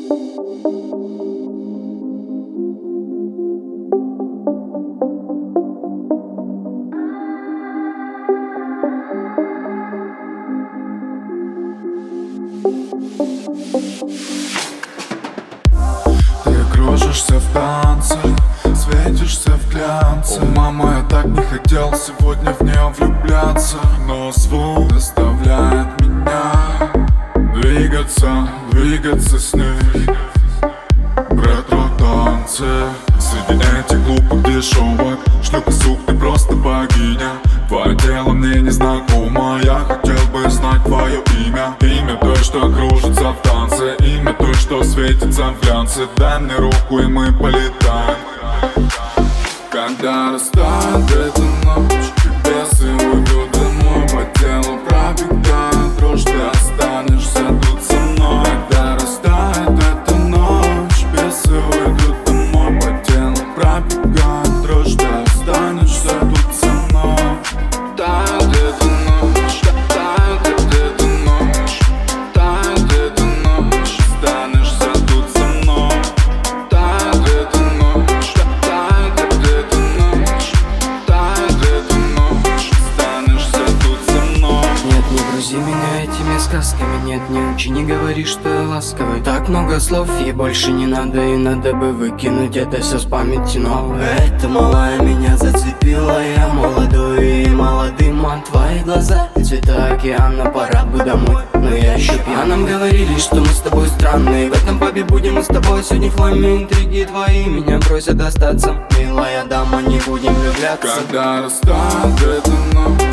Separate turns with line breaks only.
Ты кружишься в танце, светишься в глянце. О, мама, я так не хотел сегодня в нее влюбляться, но звук заставляет меня двигаться с ней. Ретро-танцы среди этих глупых дешевок. Шлюха, суп, ты просто богиня. Твое тело мне не знакомо. Я хотел бы знать твое имя. Имя той, что кружится в танце. Имя той, что светится в глянце. Дай мне руку, и мы полетаем. Когда растает эта ночь, бесы уйдут домой. По телу пробегает дрожь, ты останешься тут со мной. Когда растает эта ночь, бесы уйдут домой. По телу пробегает дрожь, ты останешься тут со мной. Тает эта ночь, тает эта ночь, тает эта ночь, останешься тут со мной. Тает эта ночь, тает эта ночь, тает эта ночь, останешься тут со мной.
Нет, не грузи меня этими сказками. Нет, не учи, не говори, что я ласковый. Так много слов ей больше не надо. И надо бы выкинуть это все с памяти. Но эта малая меня зацепила. Я молодой и молодым, а твои глаза цвета океана, пора бы домой. Но я еще пьян. А нам говорили, что мы с тобой странные. В этом пабе будем мы с тобой сегодня в хламе. Интриги твои меня просят остаться. Милая дама, не будем влюбляться.
Когда растает эта ночь,